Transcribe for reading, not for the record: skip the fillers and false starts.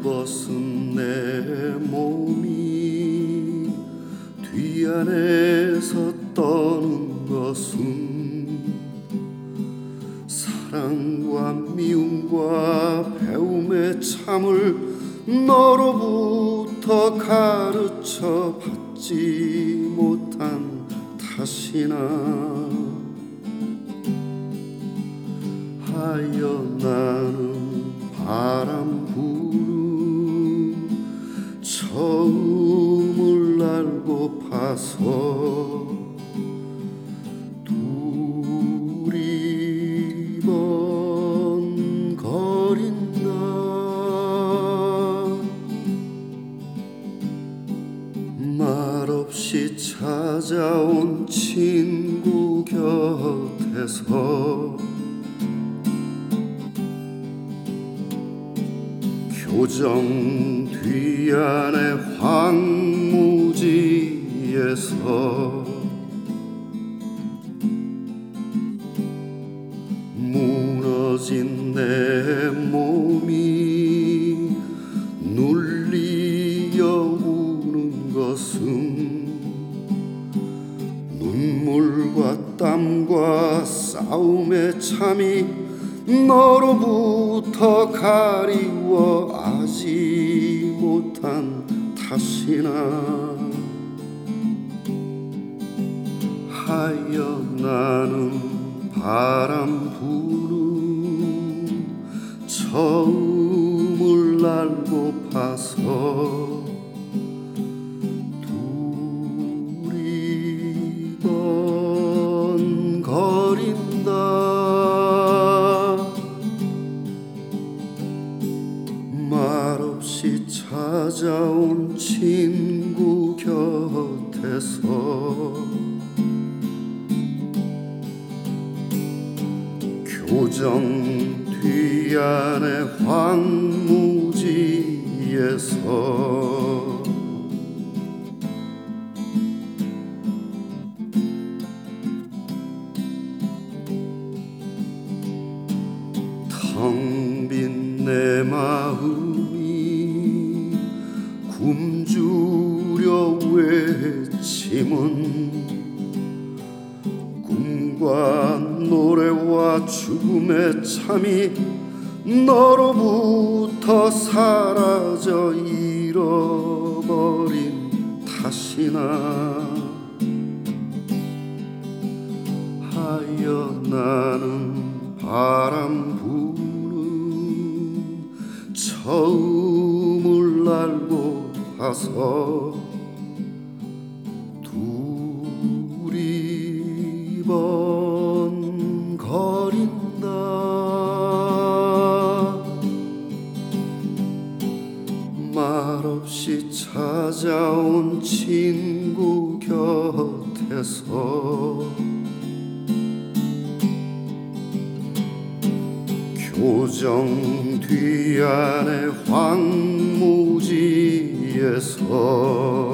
벌벗은 내 몸이 뒤안에서 떠는 것은 사랑과 미움과 배움의 참을 너로부터 가르쳐 받지 못한 탓이나 하여 나는 바람 부는 처음을 알고 봐서 두리번거린다. 말없이 찾아온 친구 곁에서 교정 뒤안의 황무지에서 무너진 내 몸이 눌리어 우는 것은 눈물과 땀과 싸움의 참이 너로부터 가리워하지 못한 탓이나 하여 나는 바람 부는 처음을 알고 봐서 두리번거린다. 말없이 찾아온 친구 곁에서 교정 뒤안의 황무지에서 텅 빈 내 마음이 굶주려 외침은 꿈과 노래와 죽음의 참이 너로부터 사라져 잃어버린 탓이나 하여 나는 바람 부는 처음을 알고 봐서 두리번거린다. 말없이 찾아온 친구 곁에서 교정 뒤안의 황무지에서